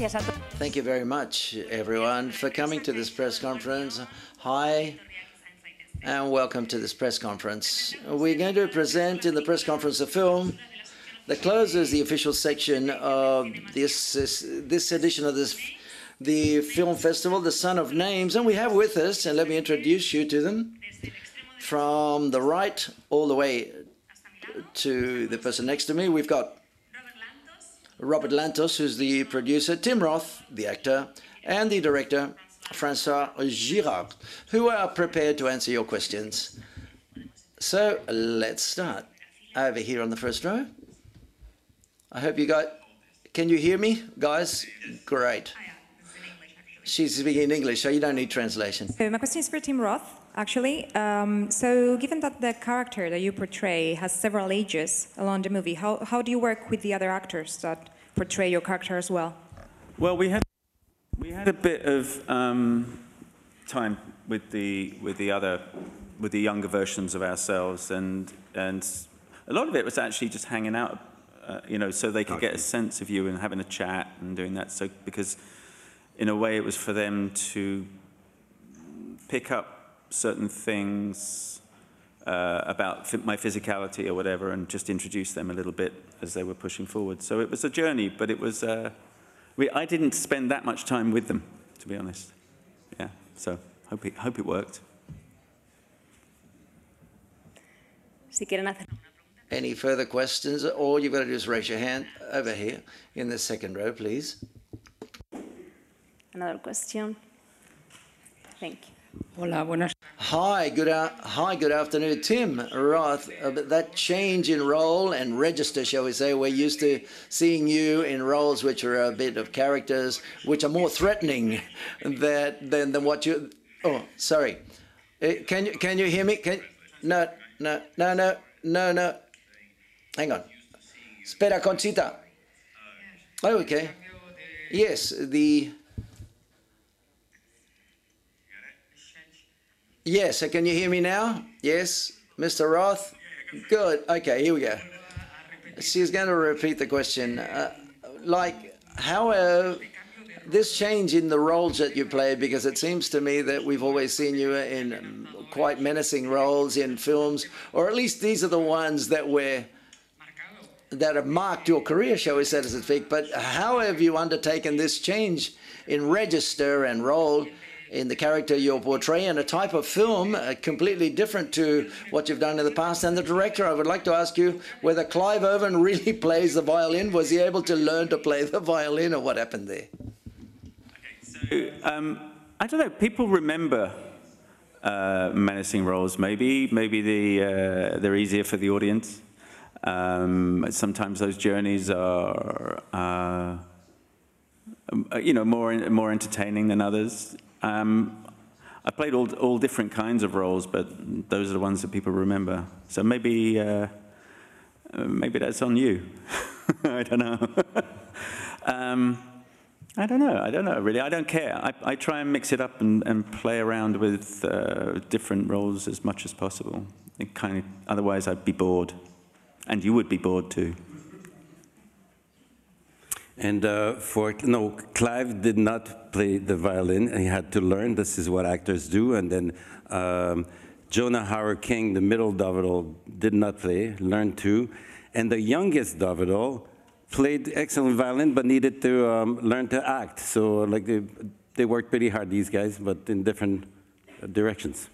Thank you very much, everyone, for coming to this press conference. Hi, and welcome to this press conference. We're going to present in the press conference a film that closes the official section of this edition of the film festival, The Son of Names. And we have with us, and let me introduce you to them, from the right all the way to the person next to me, we've got Robert Lantos, who's the producer, Tim Roth, the actor, and the director, Francois Girard, who are prepared to answer your questions. So let's start. Over here on the first row. I hope you got... Can you hear me, guys? Great. She's speaking in English, so you don't need translation. So my question is for Tim Roth, actually. So given that the character that you portray has several ages along the movie, how do you work with the other actors that portray your character as well? Well, we had a bit of time with the younger versions of ourselves, and a lot of it was actually just hanging out, so they could get a sense of you and having a chat and doing that. So because in a way it was for them to pick up certain things about my physicality or whatever, and just introduce them a little bit as they were pushing forward. So it was a journey, but it was I didn't spend that much time with them, to be honest. Yeah, so hope it worked. Any further questions? All you've got to do is raise your hand over here in the second row, please. Another question. Thank you. Hi, good afternoon. Tim Roth, that change in role and register, shall we say, we're used to seeing you in roles which are a bit of characters which are more threatening than what you... Oh, sorry. Can you hear me? No. Hang on. Espera, Conchita. Oh, okay. Yes, Yes, can you hear me now? Yes, Mr. Roth? Good. Okay, here we go. She's going to repeat the question. How this change in the roles that you play, because it seems to me that we've always seen you in quite menacing roles in films, or at least these are the ones that have marked your career, shall we say, so to speak. But how have you undertaken this change in register and role in the character you're portraying, a type of film completely different to what you've done in the past? And the director, I would like to ask you whether Clive Owen really plays the violin. Was he able to learn to play the violin, or what happened there? Okay, so, I don't know, people remember menacing roles, maybe they're easier for the audience. Sometimes those journeys are, more entertaining than others. I played all different kinds of roles, but those are the ones that people remember. So maybe that's on you. I don't know. I don't know, really. I don't care. I try and mix it up and play around with different roles as much as possible. Otherwise, I'd be bored. And you would be bored, too. And Clive did not play the violin, and he had to learn. This is what actors do. And then Jonah Hauer-King, the middle Davidal, did not play, learned to. And the youngest Davidal played excellent violin, but needed to learn to act. So they worked pretty hard, these guys, but in different directions.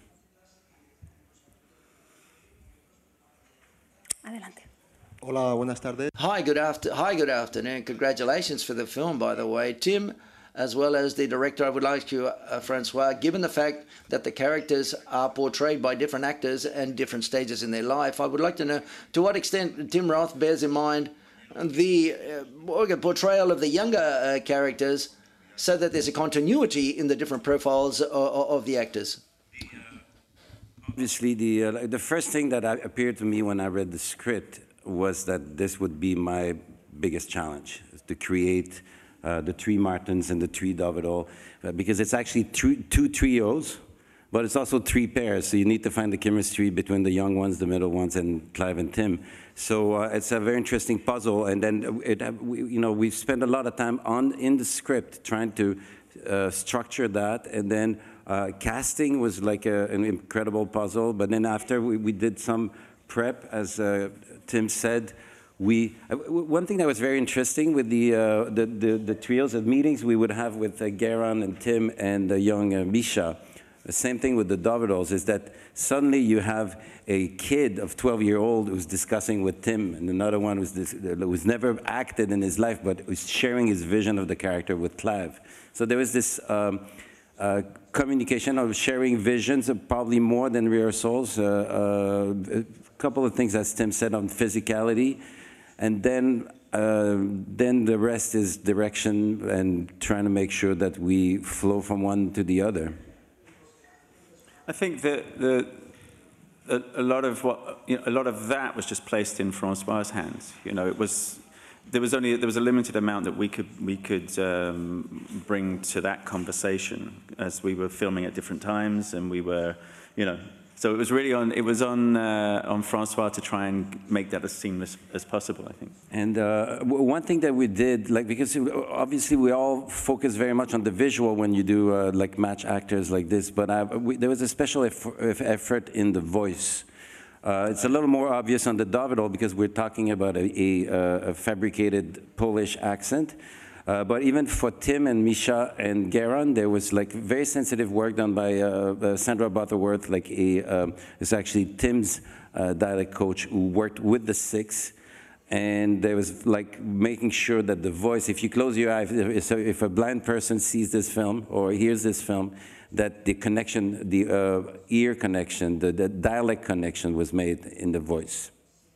Adelante. Hola, buenas tardes. Hi, good afternoon. Congratulations for the film, by the way. Tim, as well as the director, I would like to, Francois, given the fact that the characters are portrayed by different actors and different stages in their life, I would like to know to what extent Tim Roth bears in mind the portrayal of the younger characters, so that there's a continuity in the different profiles of the actors. Obviously, the first thing that appeared to me when I read the script was that this would be my biggest challenge, to create the three Martins and the three Davidal, because it's actually two trios, but it's also 3 pairs, so you need to find the chemistry between the young ones, the middle ones, and Clive and Tim. So it's a very interesting puzzle, and then we've spent a lot of time in the script trying to structure that, and then casting was like an incredible puzzle, but then after we did some prep, as Tim said. One thing that was very interesting with the trios of meetings we would have with Geran and Tim and the young Misha, the same thing with the Davidols, is that suddenly you have a kid of 12-year-old who's discussing with Tim, and another one who's never acted in his life, but who's sharing his vision of the character with Clive. So there was this communication of sharing visions, probably more than rehearsals. A couple of things, as Tim said, on physicality. And then the rest is direction and trying to make sure that we flow from one to the other. I think that a lot of that was just placed in Francois's hands. There was a limited amount that we could bring to that conversation as we were filming at different times, and we were, So it was really on Francois to try and make that as seamless as possible, I think. And one thing that we did, because obviously we all focus very much on the visual when you do match actors like this, but there was a special effort in the voice. It's a little more obvious on the Davidol because we're talking about a fabricated Polish accent. But even for Tim and Misha and Geran, there was very sensitive work done by Sandra Butterworth. It's actually Tim's dialect coach who worked with the Six, and there was making sure that the voice. If you close your eyes, if a blind person sees this film or hears this film, that the connection, the ear connection, the dialect connection was made in the voice.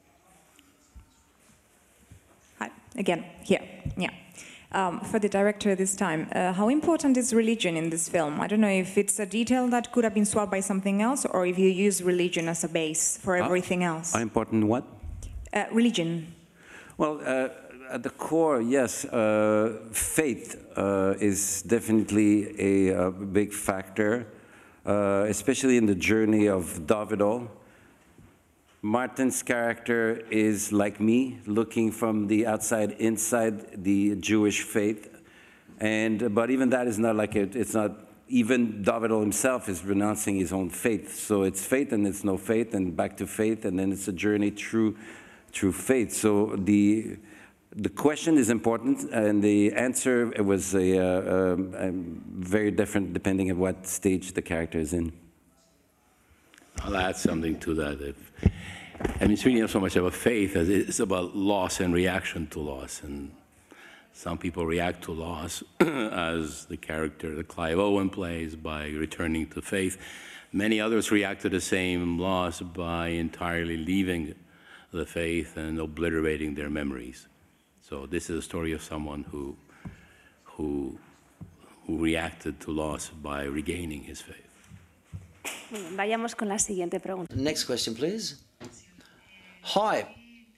Hi again. Here. Yeah. For the director this time, how important is religion in this film? I don't know if it's a detail that could have been swapped by something else, or if you use religion as a base for everything else. How important what? Religion. Well, at the core, yes, faith is definitely a big factor, especially in the journey of Davidol. Martin's character is like me, looking from the outside inside the Jewish faith, but even that is not it's not. Even Davidol himself is renouncing his own faith. So it's faith and it's no faith, and back to faith, and then it's a journey through faith. So the question is important, and the answer was very different depending on what stage the character is in. I'll add something to that. It's really not so much about faith as it's about loss and reaction to loss. And some people react to loss, as the character that Clive Owen plays, by returning to faith. Many others react to the same loss by entirely leaving the faith and obliterating their memories. So this is a story of someone who reacted to loss by regaining his faith. Vayamos con la siguiente pregunta. Next question, please. Hi.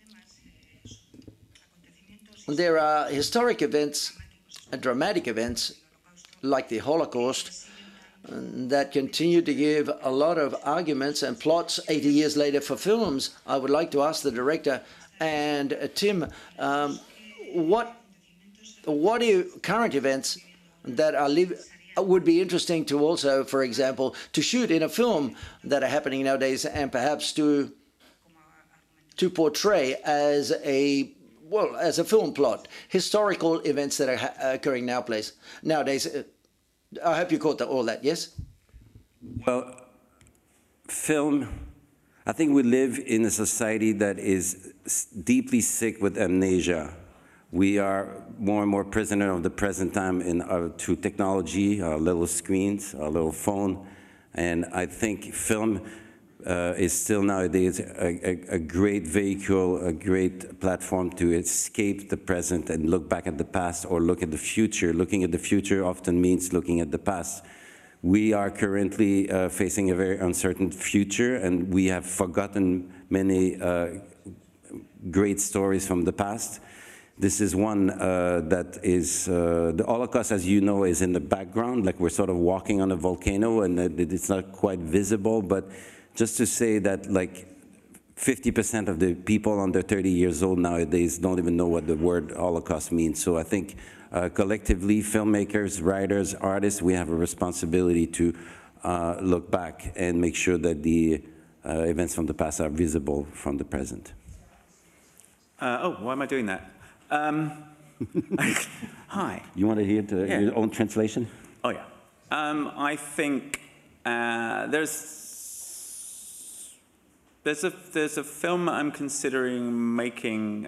There are historic events and dramatic events like the Holocaust that continue to give a lot of arguments and plots 80 years later for films. I would like to ask the director and Tim, what are current events that are would be interesting to also, for example, to shoot in a film that are happening nowadays, and perhaps to portray as a film plot, historical events that are occurring nowadays. I hope you caught all that, yes? Well, film, I think we live in a society that is deeply sick with amnesia. We are more and more prisoner of the present time through technology, our little screens, our little phone. And I think film is still nowadays a great vehicle, a great platform to escape the present and look back at the past or look at the future. Looking at the future often means looking at the past. We are currently facing a very uncertain future, and we have forgotten many great stories from the past. This is one that is, the Holocaust, as you know, is in the background, like we're sort of walking on a volcano and it's not quite visible, but just to say that like 50% of the people under 30 years old nowadays don't even know what the word Holocaust means. So I think collectively, filmmakers, writers, artists, we have a responsibility to look back and make sure that the events from the past are visible from the present. Why am I doing that? Hi. You want to hear your own translation? Oh, yeah. I think there's a film I'm considering making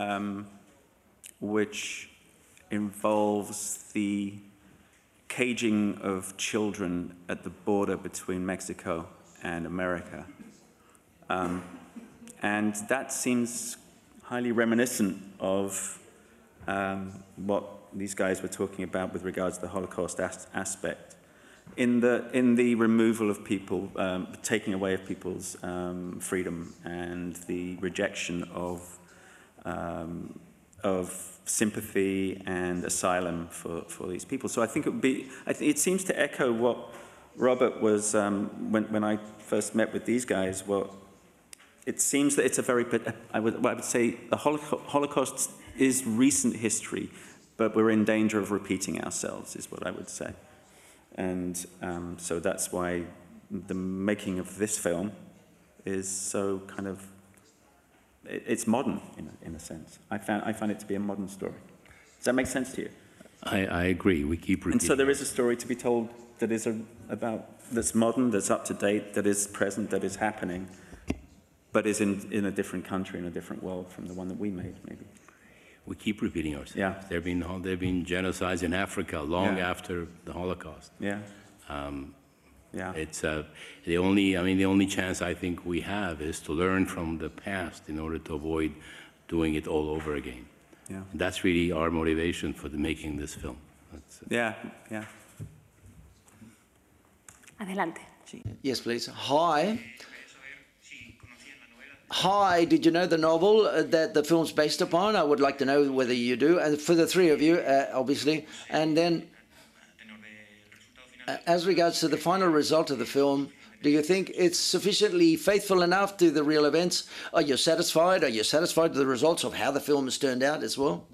which involves the caging of children at the border between Mexico and America. And that seems highly reminiscent of what these guys were talking about with regards to the Holocaust aspect. In the removal of people, taking away of people's freedom and the rejection of sympathy and asylum for these people. So I think it seems to echo what Robert was, when I first met with these guys, it seems that it's a very, I would say the Holocaust is recent history, but we're in danger of repeating ourselves, is what I would say. And so that's why the making of this film is so kind of, it's modern in a sense. I find it to be a modern story. Does that make sense to you? I agree. We keep repeating. And so there is a story to be told that is that's modern, that's up to date, that is present, that is happening, but is in a different country, in a different world from the one that we made, maybe. We keep repeating ourselves. Yeah. There have been genocides in Africa long after the Holocaust. Yeah. It's the only chance I think we have is to learn from the past in order to avoid doing it all over again. Yeah. And that's really our motivation for making this film. Yeah. Adelante. Yes, please. Hi, did you know the novel that the film's based upon? I would like to know whether you do. And for the three of you, obviously. And then, as regards to the final result of the film, do you think it's sufficiently faithful enough to the real events? Are you satisfied? Are you satisfied with the results of how the film has turned out as well?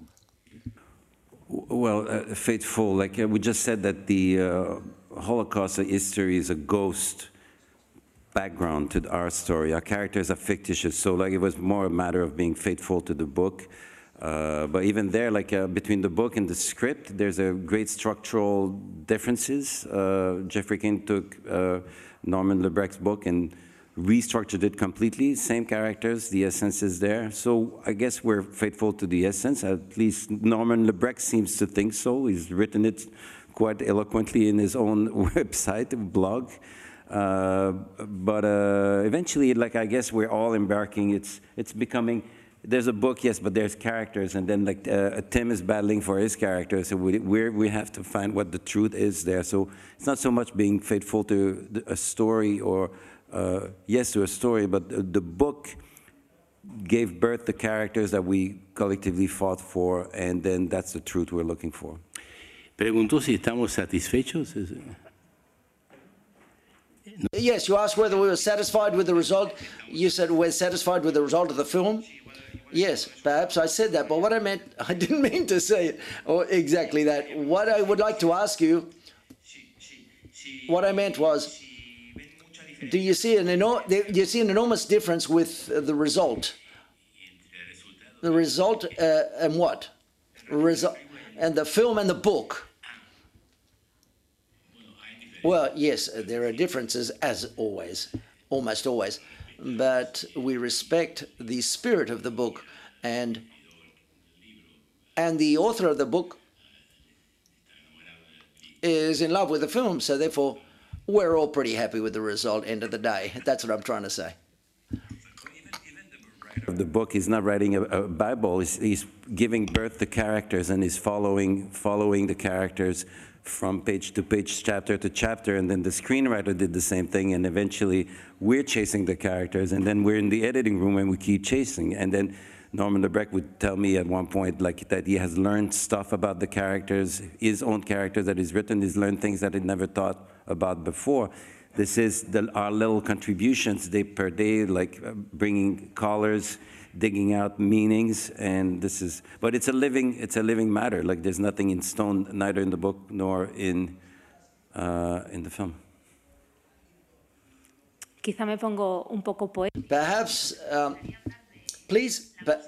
Well, faithful, like we just said that the Holocaust history is a ghost background to our story. Our characters are fictitious, so like it was more a matter of being faithful to the book. But even there, like between the book and the script, there's a great structural differences. Jeffrey King took Norman Lebrecht's book and restructured it completely. Same characters, the essence is there. So I guess we're faithful to the essence. At least Norman Lebrecht seems to think so. He's written it quite eloquently in his own website, blog. But eventually, like I guess we're all embarking. It's becoming. There's a book, yes, but there's characters, and then like Tim is battling for his character, so we have to find what the truth is there. So it's not so much being faithful to a story or yes to a story, but the book gave birth to characters that we collectively fought for, and then that's the truth we're looking for. Preguntó si estamos satisfechos. Yes, you asked whether we were satisfied with the result. You said we're satisfied with the result of the film. Yes, perhaps I said that, but what I meant, I didn't mean to say it, or exactly that. What I would like to ask you, what I meant was, do you see an enormous difference with the result? The result and what? And the film and the book. Well, yes, there are differences, as always, almost always, but we respect the spirit of the book, and the author of the book is in love with the film, so therefore we're all pretty happy with the result, end of the day. That's what I'm trying to say. The book, he's not writing a Bible, he's giving birth to characters, and he's following the characters from page to page, chapter to chapter, and then the screenwriter did the same thing, and eventually we're chasing the characters, and then we're in the editing room and we keep chasing, and then Norman Lebrecht would tell me at one point like that he has learned stuff about the characters, his own characters that he's written. He's learned things that he never thought about before. This is our little contributions day per day, like bringing colors, digging out meanings, and this is. But it's a living matter. Like there's nothing in stone, neither in the book nor in the film. Quizá me pongo un poco poética. Perhaps, please, but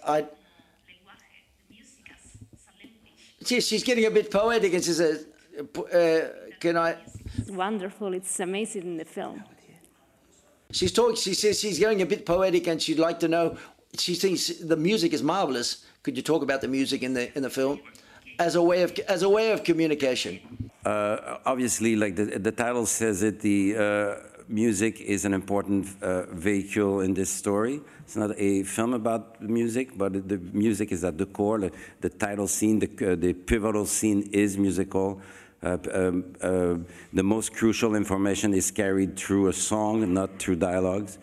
she's getting a bit poetic, and she says, "Can I?" It's wonderful. It's amazing in the film. She says she's going a bit poetic, and she'd like to know. She thinks the music is marvelous. Could you talk about the music in the film as a way of communication? Obviously, like the title says it, the music is an important vehicle in this story. It's not a film about music, but the music is at the core. The title scene, the pivotal scene is musical. The most crucial information is carried through a song, not through dialogues.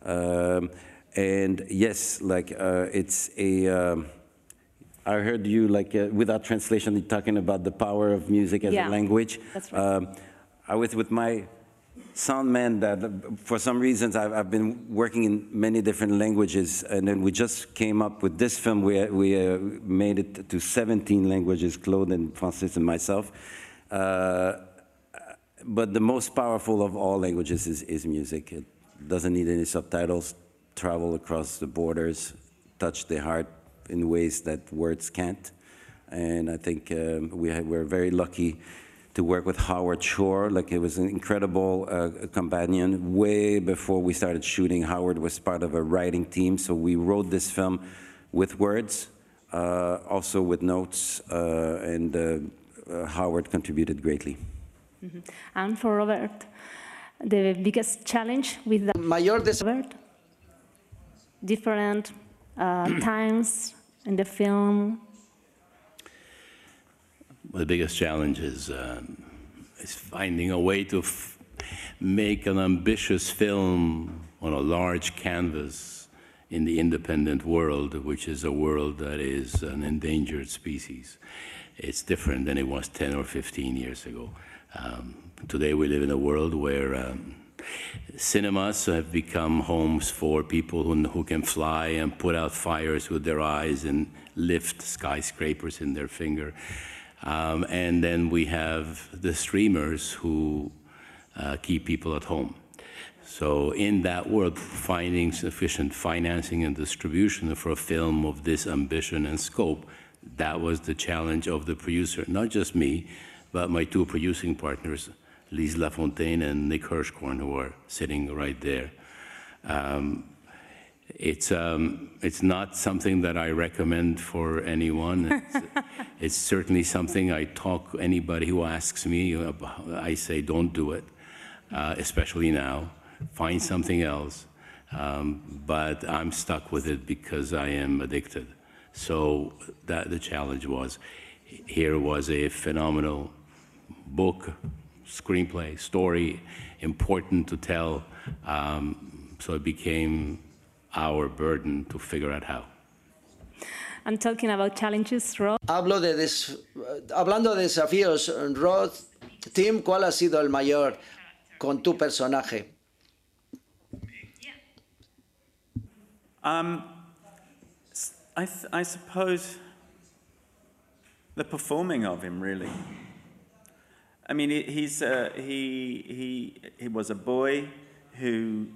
And yes, like it's a. I heard you like without translation talking about the power of music as a language. That's right. I was with my sound man that for some reasons I've been working in many different languages, and then we just came up with this film. We made it to 17 languages, Claude and Francis and myself. But the most powerful of all languages is music. It doesn't need any subtitles, travel across the borders, touch the heart in ways that words can't. And I think we're very lucky to work with Howard Shore. Like, it was an incredible companion. Way before we started shooting, Howard was part of a writing team, so we wrote this film with words, also with notes, and Howard contributed greatly. Mm-hmm. And for Robert, the biggest challenge with the Robert, different times in the film. Well, the biggest challenge is finding a way to make an ambitious film on a large canvas in the independent world, which is a world that is an endangered species. It's different than it was 10 or 15 years ago. Today we live in a world where cinemas have become homes for people who can fly and put out fires with their eyes and lift skyscrapers in their finger. And then we have the streamers who keep people at home. So in that world, finding sufficient financing and distribution for a film of this ambition and scope, that was the challenge of the producer, not just me, but my two producing partners, Lise Lafontaine and Nick Hirschkorn, who are sitting right there. It's not something that I recommend for anyone. It's certainly something I talk anybody who asks me about. I say don't do it, especially now. Find something else. But I'm stuck with it because I am addicted. So that the challenge was, here was a phenomenal book, screenplay, story, important to tell. So it became our burden to figure out how. And talking about challenges, Rod. Hablando de desafíos, Rod, Tim, ¿cuál ha sido el mayor con tu personaje? I suppose the performing of him, really. I mean, he was a boy who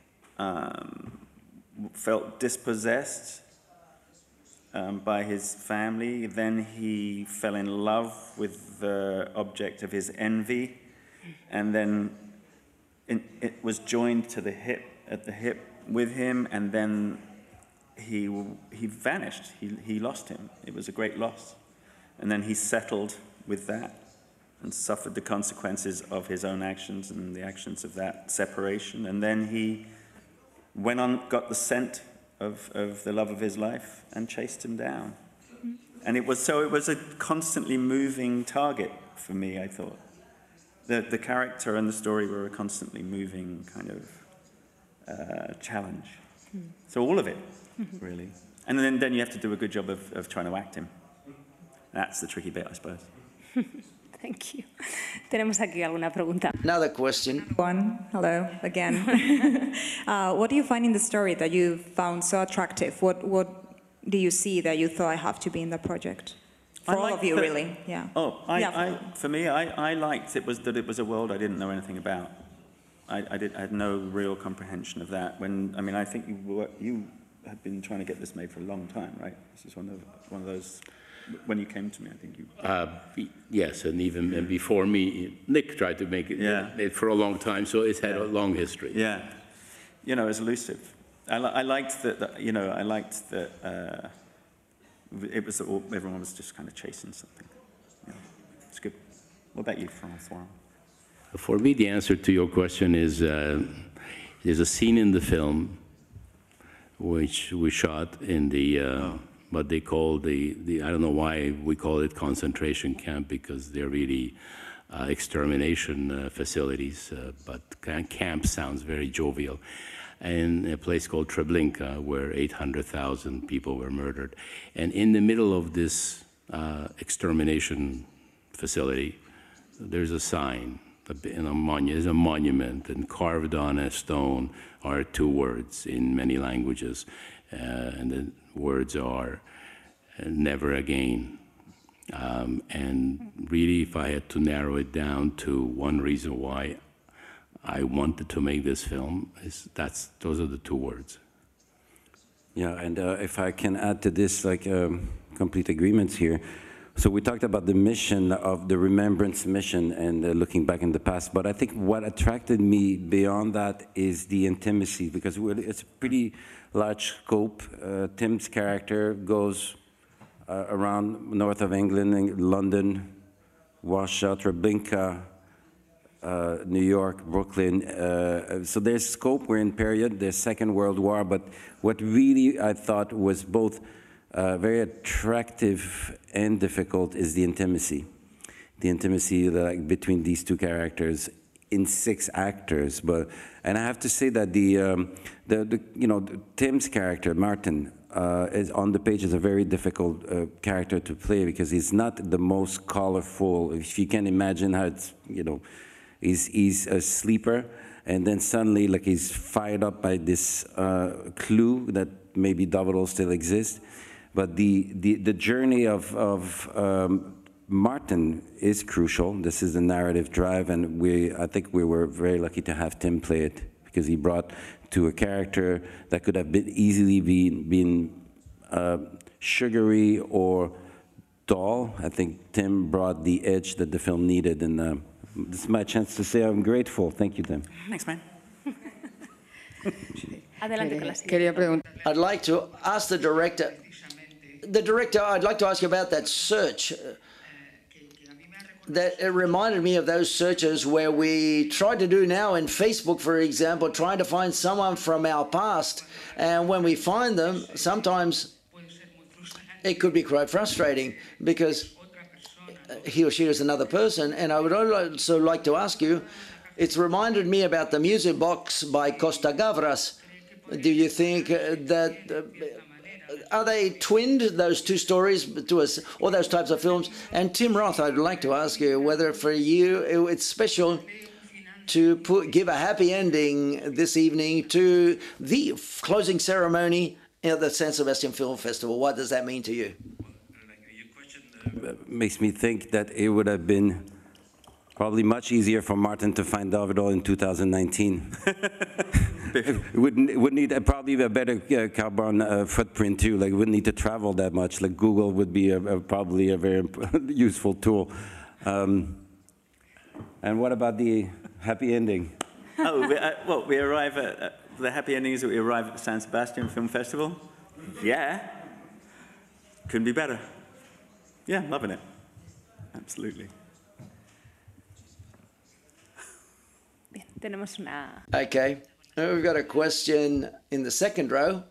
felt dispossessed by his family. Then he fell in love with the object of his envy, and then it was joined to the hip, at the hip with him, and then he vanished. He lost him. It was a great loss. And then he settled with that and suffered the consequences of his own actions and the actions of that separation. And then he went on, got the scent of the love of his life and chased him down. Mm-hmm. And it was a constantly moving target for me, I thought. The character and the story were a constantly moving kind of challenge. Mm-hmm. So all of it, really. And then you have to do a good job of trying to act him. That's the tricky bit, I suppose. Thank you. Tenemos aquí alguna pregunta. Another question. Hello again. What do you find in the story that you found so attractive? What do you see that you thought I have to be in the project? For all of you, really, yeah. Oh, for me, I liked that it was a world I didn't know anything about. I had no real comprehension of that. I think you had been trying to get this made for a long time, right? This is one of those. When you came to me, I think you. Yes, and even before me, Nick tried to make it for a long time, so it's had a long history. Yeah, it's elusive. I liked that. I liked that. It was everyone was just kind of chasing something. It's good. What about you, Francois? For me, the answer to your question is there's a scene in the film which we shot in the what they call the I don't know why we call it concentration camp, because they're really extermination facilities, but camp sounds very jovial. In a place called Treblinka, where 800,000 people were murdered. And in the middle of this extermination facility, there's a sign, there's a monument, and carved on a stone are two words in many languages. And the words are, never again. And really, if I had to narrow it down to one reason why I wanted to make this film, those are the two words. Yeah, and if I can add to this, complete agreements here. So we talked about the mission of the remembrance mission and looking back in the past, but I think what attracted me beyond that is the intimacy, because it's a pretty large scope. Tim's character goes around north of England, London, Warsaw, Treblinka, New York, Brooklyn. So there's scope. We're in period, the Second World War. But what really I thought was both very attractive and difficult is the intimacy. The intimacy between these two characters in 6 actors. And I have to say that Tim's character, Martin, is on the page is a very difficult character to play, because he's not the most colorful. If you can imagine how it's, he's a sleeper, and then suddenly, he's fired up by this clue that maybe Davidol still exists. But the journey of Martin is crucial. This is the narrative drive, and I think we were very lucky to have Tim play it, because he brought to a character that could have easily been sugary or dull. I think Tim brought the edge that the film needed, and this is my chance to say I'm grateful. Thank you, Tim. Thanks, man. I'd like to ask the director. I'd like to ask you about that search. That it reminded me of those searches where we try to do now in Facebook, for example, trying to find someone from our past. And when we find them, sometimes it could be quite frustrating, because he or she is another person. And I would also like to ask you, it's reminded me about the Music Box by Costa Gavras. Do you think that, are they twinned, those two stories, to us, or those types of films? And Tim Roth, I'd like to ask you whether for you it's special to give a happy ending this evening to the closing ceremony at the San Sebastian Film Festival. What does that mean to you? Makes me think that it would have been probably much easier for Martin to find Davidol in 2019. It would need probably a better carbon footprint too. We wouldn't need to travel that much. Google would be probably a very useful tool. And what about the happy ending? We arrive at the happy ending is that we arrive at the San Sebastian Film Festival. Yeah, couldn't be better. Yeah, loving it. Absolutely. Okay, we've got a question in the second row.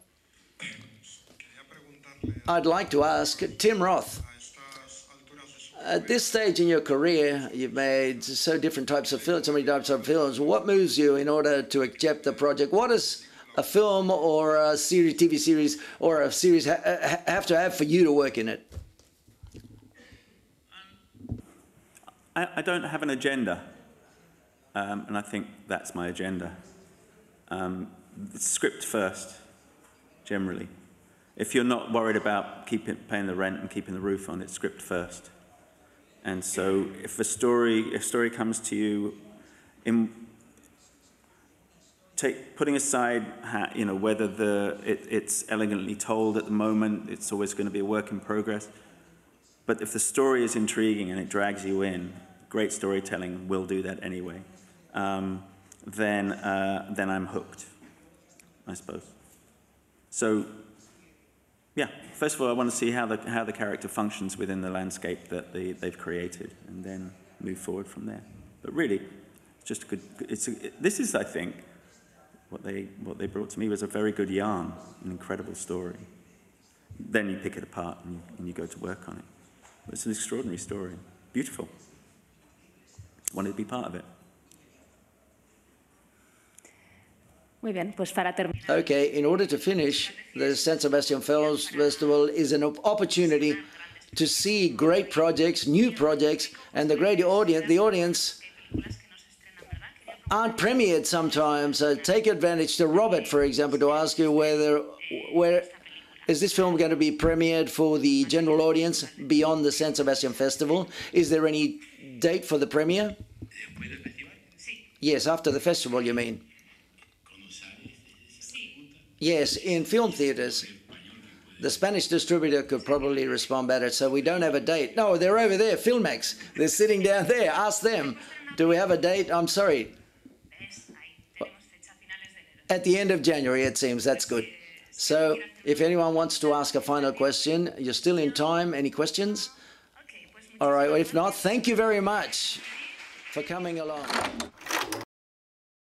I'd like to ask Tim Roth. At this stage in your career, you've made so many types of films. What moves you in order to accept the project? What is a film or a series, TV series, or a series have to have for you to work in it? I don't have an agenda, and I think that's my agenda. Script first, generally. If you're not worried about paying the rent and keeping the roof on, it's script first. And so if a story comes to you, putting aside whether it's elegantly told at the moment, it's always going to be a work in progress. But if the story is intriguing and it drags you in, great storytelling will do that anyway. Then I'm hooked, I suppose. So, yeah. First of all, I want to see how the character functions within the landscape that they've created, and then move forward from there. But really, it's just a good. This is, I think, what they brought to me was a very good yarn, an incredible story. Then you pick it apart and you go to work on it. It's an extraordinary story, beautiful. Wanted to be part of it. Muy bien, pues para terminar. Okay, in order to finish, the San Sebastian Films Festival is an opportunity to see great projects, new projects, and the great audience. The audience aren't premiered sometimes. Take advantage to Robert, for example, to ask you where is this film going to be premiered for the general audience beyond the San Sebastian Festival? Is there any date for the premiere? Yes, after the festival, you mean? Yes, in film theaters. The Spanish distributor could probably respond better, so we don't have a date. No, they're over there, Filmex. They're sitting down there. Ask them. Do we have a date? I'm sorry. At the end of January, it seems. That's good. So if anyone wants to ask a final question, you're still in time. Any questions? All right, well, if not, thank you very much for coming along.